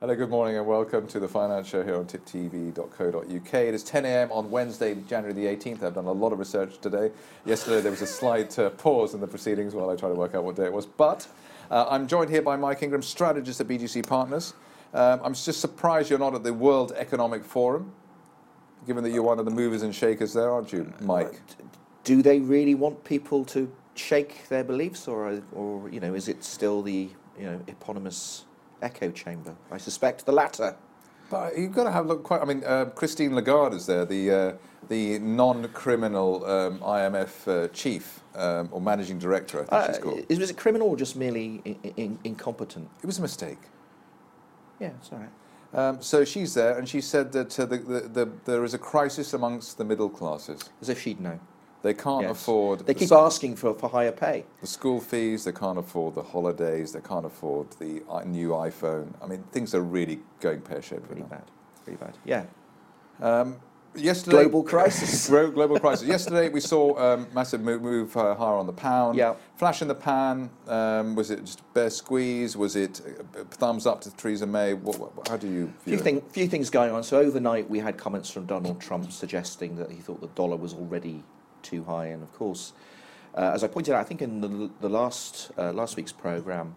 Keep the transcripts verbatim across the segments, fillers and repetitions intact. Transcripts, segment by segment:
Hello, good morning and welcome to the Finance Show here on tip t v dot co dot u k. It is ten a m on Wednesday, January the eighteenth. I've done a lot of research today. Yesterday there was a slight uh, pause in the proceedings while I tried to work out what day it was. But uh, I'm joined here by Mike Ingram, strategist at B G C Partners. Um, I'm just surprised you're not at the World Economic Forum, given that you're one of the movers and shakers there, aren't you, Mike? Do they really want people to shake their beliefs, or, or you know, is it still the you know eponymous echo chamber? I suspect the latter. But you've got to have look quite. I mean, uh, Christine Lagarde is there, the uh, the non-criminal um, I M F uh, chief um, or managing director, I think Uh, she's called. is, was it criminal or just merely in, in, incompetent? It was a mistake. Yeah, it's all right. Um, so she's there, and she said that uh, the, the, the, there is a crisis amongst the middle classes. As if she'd know. They can't Yes. afford. They the keep s- asking for, for higher pay. the school fees. They can't afford the holidays. They can't afford the i- new iPhone. I mean, things are really going pear-shaped. Really now. bad. Really bad. Yeah. Um, yesterday, Global crisis. Glo- global crisis. Yesterday we saw um, massive move, move uh, higher on the pound. Yeah. Flash in the pan. Um, was it just a bare squeeze? Was it a thumbs up to Theresa May? What, what, how do you view Few, it? thing, few things going on. So overnight we had comments from Donald Trump suggesting that he thought the dollar was already too high, and of course, uh, as I pointed out, I think in the, the last uh, last week's programme,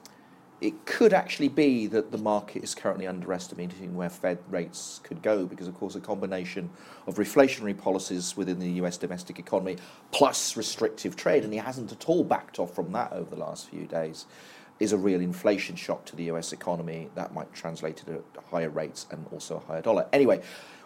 it could actually be that the market is currently underestimating where Fed rates could go, because of course a combination of reflationary policies within the U S domestic economy plus restrictive trade, and he hasn't at all backed off from that over the last few days, is a real inflation shock to the U S economy that might translate into higher rates and also a higher dollar. Anyway,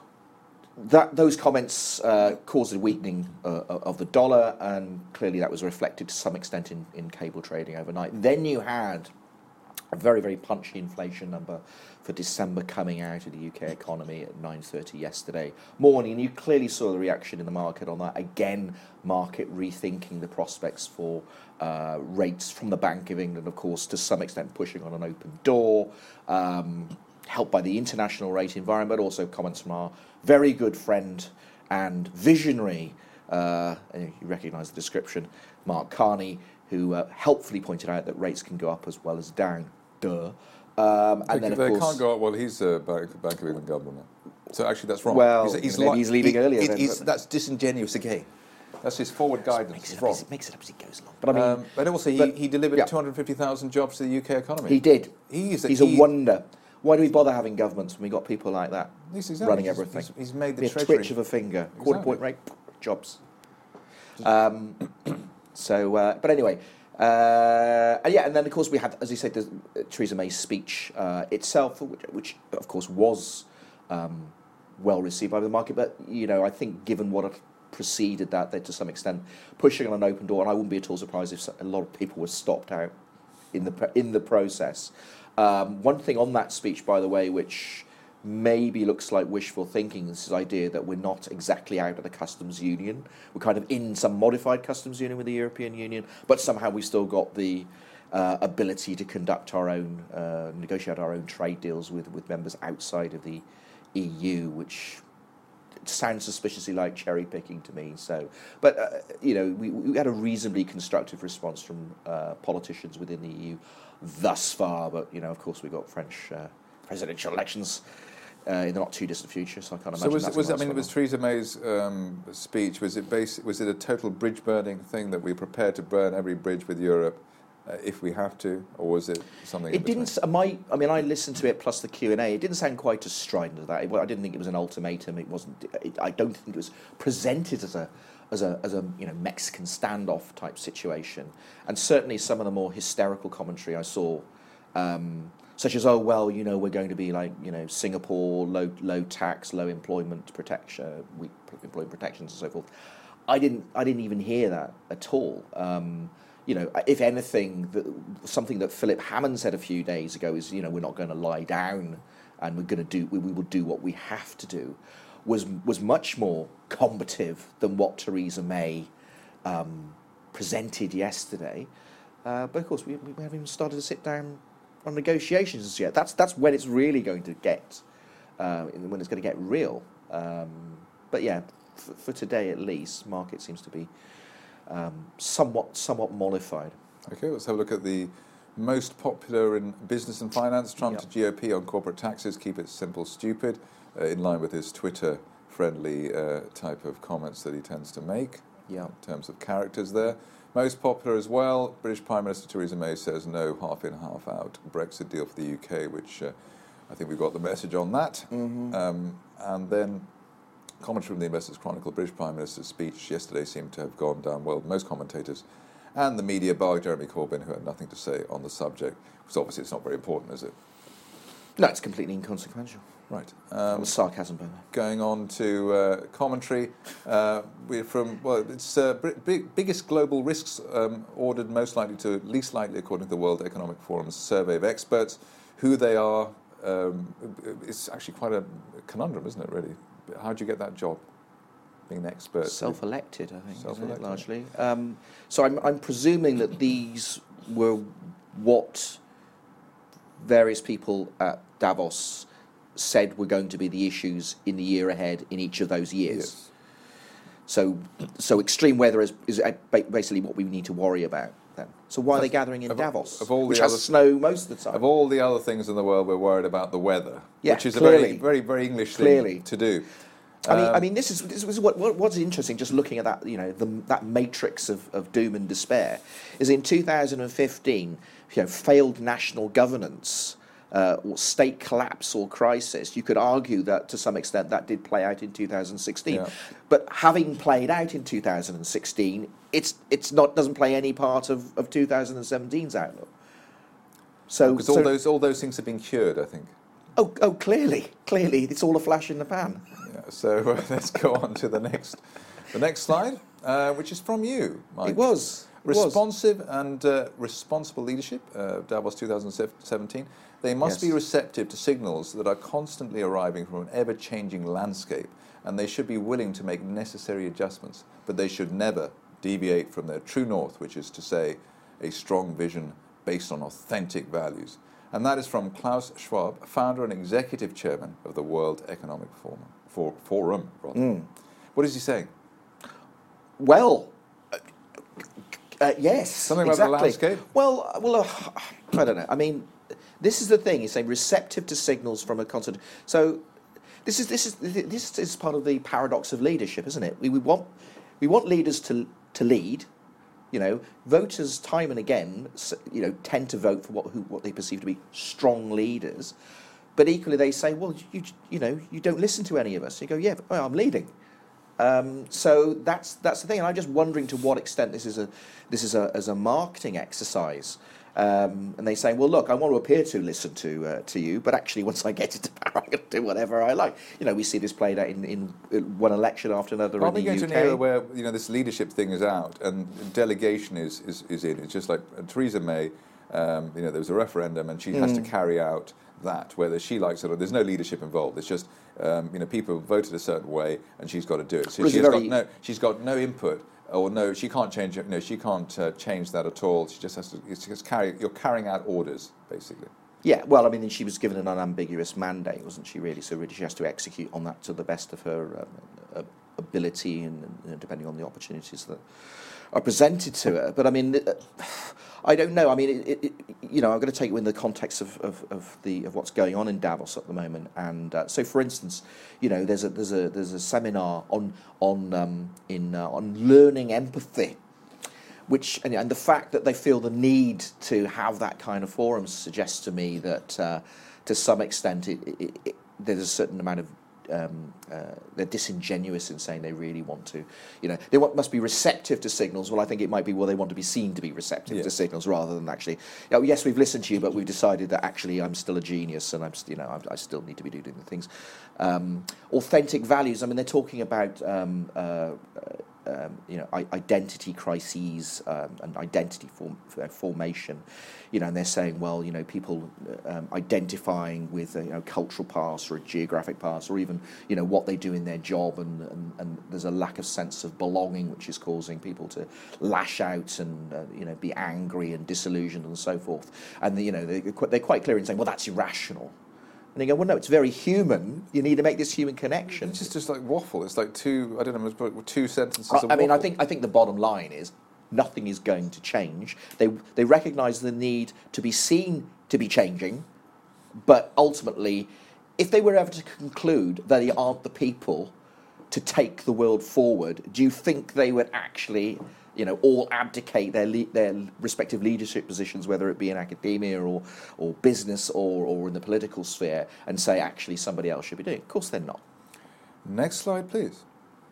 that those comments uh, caused a weakening uh, of the dollar, and clearly that was reflected to some extent in, in cable trading overnight. Then you had a very, very punchy inflation number for December coming out of the U K economy at nine thirty yesterday morning, and you clearly saw the reaction in the market on that. Again, market rethinking the prospects for uh, rates from the Bank of England, of course, to some extent pushing on an open door, um, helped by the international rate environment, but also comments from our very good friend and visionary, uh, you recognise the description, Mark Carney, who uh, helpfully pointed out that rates can go up as well as down. Duh. Um, and They, then, of they course, can't go up. Well, he's a Bank, Bank of England governor. So actually, that's wrong. Well, he's, maybe li- he's leaving he- earlier he- then, he's- but- that's disingenuous again. That's his forward guidance. makes It's it, up wrong. as, makes it up as he goes along. But I mean, Um, but also, he, but- he delivered yeah. two hundred fifty thousand jobs to the U K economy. he did. He's a, He's he- a wonder. Why do we bother having governments when we got people like that He's exactly- running he's- everything? He's, he's made the Be a treasury. twitch of a finger, quarter Exactly. point rate, jobs. Um, so, uh, but anyway, uh, and yeah, and then of course we had, as you said, the, uh, Theresa May's speech uh, itself, which, which of course was um, well received by the market. But you know, I think given what had preceded that, they're to some extent pushing on an open door, and I wouldn't be at all surprised if so- a lot of people were stopped out in the pr- in the process. Um, one thing on that speech, by the way, which maybe looks like wishful thinking, is this idea that we're not exactly out of the customs union. We're kind of in some modified customs union with the European Union, but somehow we've still got the uh, ability to conduct our own, uh, negotiate our own trade deals with, with members outside of the E U, which sounds suspiciously like cherry picking to me. So, but uh, you know, we, we had a reasonably constructive response from uh, politicians within the E U thus far. But you know, of course, we've got French uh, presidential elections uh, in the not too distant future, so I can't imagine. So was, that's was I gonna mean, last was long. Theresa May's um, speech, was it base, was it a total bridge burning thing that we're prepared to burn every bridge with Europe uh, if we have to, or was it something? It in between? didn't. s- My, I mean, I listened to it plus the Q and A. It didn't sound quite as strident as that. It, I didn't think it was an ultimatum. It wasn't. It, I don't think it was presented as a, as a, as a you know Mexican standoff type situation. And certainly some of the more hysterical commentary I saw, um, such as, oh well, you know, we're going to be like you know Singapore, low low tax, low employment protection, weak employment protections and so forth. I didn't. I didn't even hear that at all. Um, you know, if anything, the, something that Philip Hammond said a few days ago is, you know, we're not going to lie down, and we're going to do. We, we will do what we have to do. Was was much more combative than what Theresa May um, presented yesterday. Uh, but of course, we, we haven't even started to sit down on negotiations as yet. That's that's when it's really going to get, uh, when it's going to get real. Um, but yeah, f- for today at least, market seems to be um, somewhat somewhat mollified. Okay, let's have a look at the Most popular in business and finance, Trump Yep. to G O P on corporate taxes, keep it simple, stupid, uh, in line with his Twitter-friendly uh, type of comments that he tends to make. Yeah. In terms of characters there. Most popular as well, British Prime Minister Theresa May says no, half in, half out Brexit deal for the U K, which uh, I think we've got the message on that. Mm-hmm. Um, and then commentary from the Investors Chronicle, British Prime Minister's speech yesterday seemed to have gone down well. Most commentators and the media bar Jeremy Corbyn, who had nothing to say on the subject, because obviously it's not very important, is it? No, it's completely inconsequential. Right. That Um, was sarcasm, by the way. Going on to uh, commentary, uh, we're from, well, it's uh, big, biggest global risks um, ordered most likely to least likely according to the World Economic Forum's survey of experts. Who they are, um, it's actually quite a conundrum, isn't it, really? How do you get that job, being an expert? Self-elected, I think, isn't it, Self-elected. largely. Um, so I'm, I'm presuming that these were what various people at Davos said were going to be the issues in the year ahead in each of those years. Yes. So, so extreme weather is, is basically what we need to worry about then. So why are they gathering in Of- Davos, of all the which has other- snow most of the time? Of all the other things in the world, we're worried about the weather, Yeah, which is a clearly. very, very, very English Clearly. thing to do. I mean, I Um, mean, this is this is what, what what's interesting. Just looking at that, you know, the, that matrix of, of doom and despair, is in two thousand fifteen, you know, failed national governance, uh, or state collapse or crisis. You could argue that to some extent that did play out in two thousand sixteen, Yeah. but having played out in two thousand sixteen, it's it's not doesn't play any part of, of two thousand seventeen's outlook. So, Because so all those all those things have been cured, I think. oh oh clearly clearly it's all a flash in the pan. Yeah, so uh, let's go on to the next, the next slide, uh, which is from you, Mike. It was it was. Responsive and uh, responsible leadership, uh, Davos two thousand seventeen. They must Yes. be receptive to signals that are constantly arriving from an ever-changing landscape, and they should be willing to make necessary adjustments, but they should never deviate from their true north, which is to say, a strong vision based on authentic values. And that is from Klaus Schwab, founder and executive chairman of the World Economic Forum. For, Forum rather. Mm. What is he saying? Well, uh, uh, yes, Something about the exactly. landscape? Well, uh, well, uh, I don't know. I mean, this is the thing. He's saying receptive to signals from a concert. So, this is this is this is part of the paradox of leadership, isn't it? We, we want we want leaders to to lead. You know, voters time and again, s- you know, tend to vote for what who, what they perceive to be strong leaders, but equally they say, well, you you know, you don't listen to any of us. You go, yeah, but, well, I'm leading. Um, so that's that's the thing, and I'm just wondering to what extent this is a this is a as a marketing exercise. Um, and they say, well, look, I want to appear to listen to uh, to you, but actually, once I get into power, I'm going to do whatever I like. You know, we see this played out in, in one election after another Are in we the going U to K. an era where you know this leadership thing is out and delegation is, is, is in? It's just like uh, Theresa May. Um, you know, there was a referendum and she has to Mm. carry out that, whether she likes it or there's no leadership involved. It's just um, you know people voted a certain way and she's got to do it. So Well, it's she's very- got no she's got no input. Or no, she can't change it. No, she can't uh, change that at all. She just has to. It's just carry. You're carrying out orders, basically. Yeah, well, I mean, she was given an unambiguous mandate, wasn't she, really? So really she has to execute on that to the best of her um, uh, ability and, and depending on the opportunities that are presented to her. But, I mean, uh, I don't know. I mean, it, it, it, you know, I'm going to take you in the context of, of, of, the, of what's going on in Davos at the moment. And uh, so, for instance, you know, there's a, there's a, there's a seminar on, on, um, in, uh, on learning empathy. Which and, and the fact that they feel the need to have that kind of forum suggests to me that, uh, to some extent, it, it, it, there's a certain amount of um, uh, they're disingenuous in saying they really want to, you know, they want, must be receptive to signals. Well, I think it might be well they want to be seen to be receptive Yeah. to signals rather than actually, oh yes, we've listened to you, but we've decided that actually I'm still a genius and I'm, st- you know, I, I still need to be doing the things. Um, authentic values. I mean, they're talking about. Um, uh, Um, you know, I- identity crises um, and identity form, uh, formation, you know, and they're saying, well, you know, people um, identifying with a you know, cultural past or a geographic past, or even, you know, what they do in their job, and, and, and there's a lack of sense of belonging, which is causing people to lash out and, uh, you know, be angry and disillusioned and so forth. And, you know, they're quite, they're quite clear in saying, well, that's irrational. And they go, well, no, it's very human. You need to make this human connection. It's just, just like waffle. It's like two. I don't know. It's two sentences. I, of I mean, I waffle. think I think the bottom line is nothing is going to change. They they recognise the need to be seen to be changing, but ultimately, if they were ever to conclude that they aren't the people to take the world forward, do you think they would actually, you know, all abdicate their le- their respective leadership positions, whether it be in academia or or business or or in the political sphere, and say actually somebody else should be doing it? Of course, they're not. Next slide, please.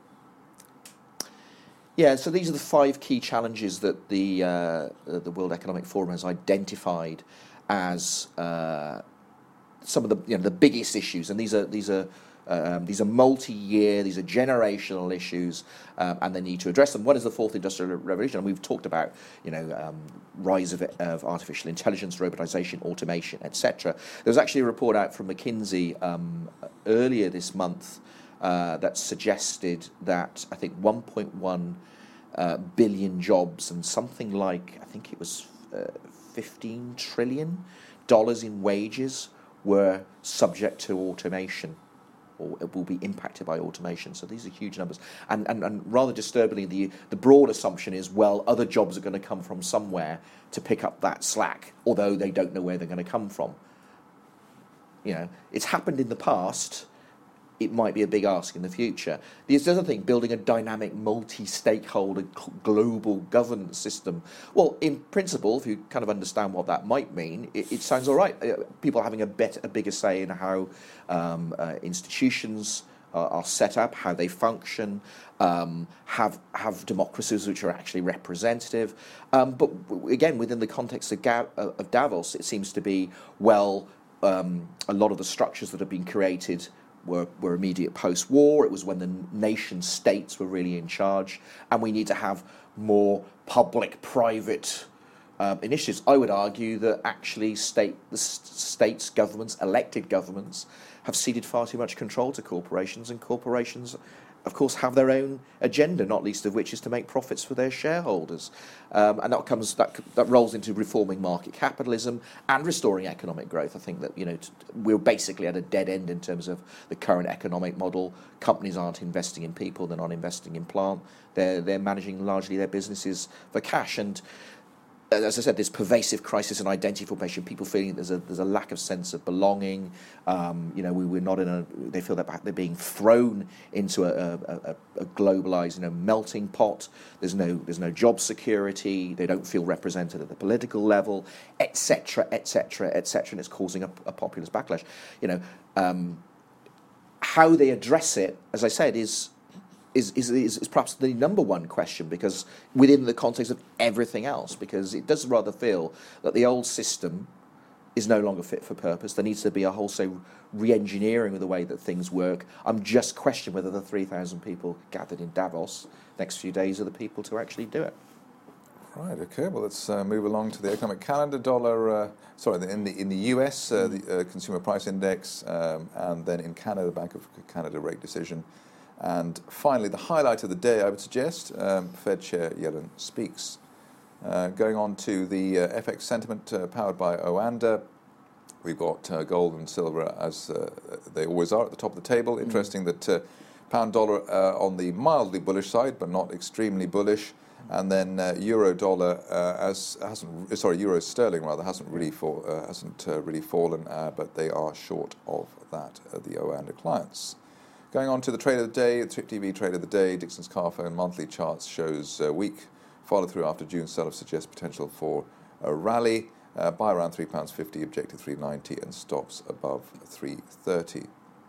Yeah, so these are the five key challenges that the uh, the World Economic Forum has identified as uh, some of the you know the biggest issues, and these are these are. Um, these are multi-year, these are generational issues, um, and they need to address them. One is the fourth industrial revolution, and we've talked about, you know, um, rise of, of artificial intelligence, robotisation, automation, et cetera. There was actually a report out from McKinsey um, earlier this month uh, that suggested that I think one point one uh, billion jobs and something like I think it was uh, fifteen trillion dollars in wages were subject to automation, or will be impacted by automation. So these are huge numbers. And, and, and rather disturbingly, the, the broad assumption is, well, other jobs are going to come from somewhere to pick up that slack, although they don't know where they're going to come from. You know, it's happened in the past. It might be a big ask in the future. The other thing, building a dynamic, multi-stakeholder, global governance system. Well, in principle, if you kind of understand what that might mean, it, it sounds all right. Uh, people having a better, a bigger say in how um, uh, institutions are, are set up, how they function, um, have have democracies which are actually representative. Um, but w- again, within the context of, Ga- of Davos, it seems to be, well, um, a lot of the structures that have been created Were, were immediate post-war. It was when the nation states were really in charge, and we need to have more public-private um, initiatives. I would argue that actually state the states, governments, elected governments, have ceded far too much control to corporations, and corporations, of course, have their own agenda, not least of which is to make profits for their shareholders. Um, and that comes that that rolls into reforming market capitalism and restoring economic growth. I think that you know t- we're basically at a dead end in terms of the current economic model. Companies aren't investing in people; they're not investing in plant. They're they're managing largely their businesses for cash. And as I said, this pervasive crisis in identity formation, people feeling there's a there's a lack of sense of belonging. Um, you know, we, we're not in a. They feel that they're being thrown into a, a, a globalized, you know, melting pot. There's no there's no job security. They don't feel represented at the political level, et cetera, et cetera, et cetera, and it's causing a, a populist backlash. You know, um, how they address it, as I said, is. Is, is, is, is perhaps the number one question, because within the context of everything else, because it does rather feel that the old system is no longer fit for purpose. There needs to be a wholesale re-engineering of the way that things work. I'm just questioning whether the three thousand people gathered in Davos next few days are the people to actually do it. Right. Okay. Well, let's uh, move along to the economic calendar. Dollar. Uh, sorry, in the in the U S, uh, the uh, consumer price index, um, and then in Canada, Bank of Canada rate decision. And finally, the highlight of the day, I would suggest, um, Fed Chair Yellen speaks. Uh, going on to the uh, F X sentiment uh, powered by Oanda. We've got uh, gold and silver, as uh, they always are, at the top of the table. Mm. Interesting that uh, pound dollar uh, on the mildly bullish side, but not extremely bullish. And then uh, euro dollar uh, as hasn't sorry euro sterling rather hasn't really fall, uh, hasn't uh, really fallen, uh, but they are short of that uh, the Oanda clients. Going on to the trade of the day, the T I P T V trade of the day, Dixon's Carphone monthly charts shows uh, weak follow through after June sell-off suggests potential for a rally. Uh, buy around three pounds fifty, objective three ninety, and stops above three thirty.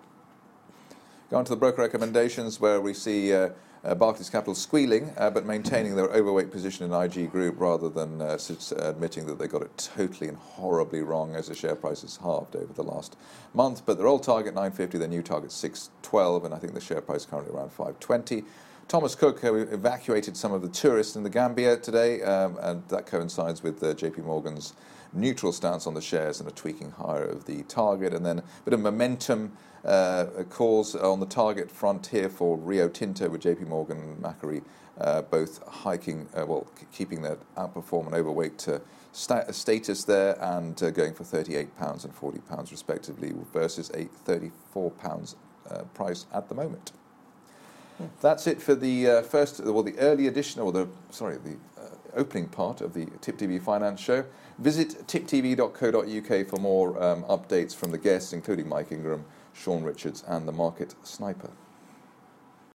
Go on to the broker recommendations, where we see uh, uh, Barclays Capital squealing, uh, but maintaining their overweight position in I G Group rather than uh, admitting that they got it totally and horribly wrong, as the share price has halved over the last month. But their old target nine fifty, their new target six twelve, and I think the share price is currently around five twenty. Thomas Cook uh, evacuated some of the tourists in the Gambia today, um, and that coincides with uh, J P Morgan's neutral stance on the shares and a tweaking higher of the target. And then a bit of momentum uh, calls on the target front here for Rio Tinto, with J P Morgan and Macquarie uh, both hiking, uh, well, keeping their outperform and overweight uh, sta- status there, and uh, going for thirty-eight pounds and forty pounds respectively, versus a thirty-four pounds uh, price at the moment. That's it for the uh, first, well, the early edition, or the, sorry, the uh, opening part of the Tip T V Finance Show. Visit tip t v dot co dot u k for more um, updates from the guests, including Mike Ingram, Sean Richards, and the Market Sniper.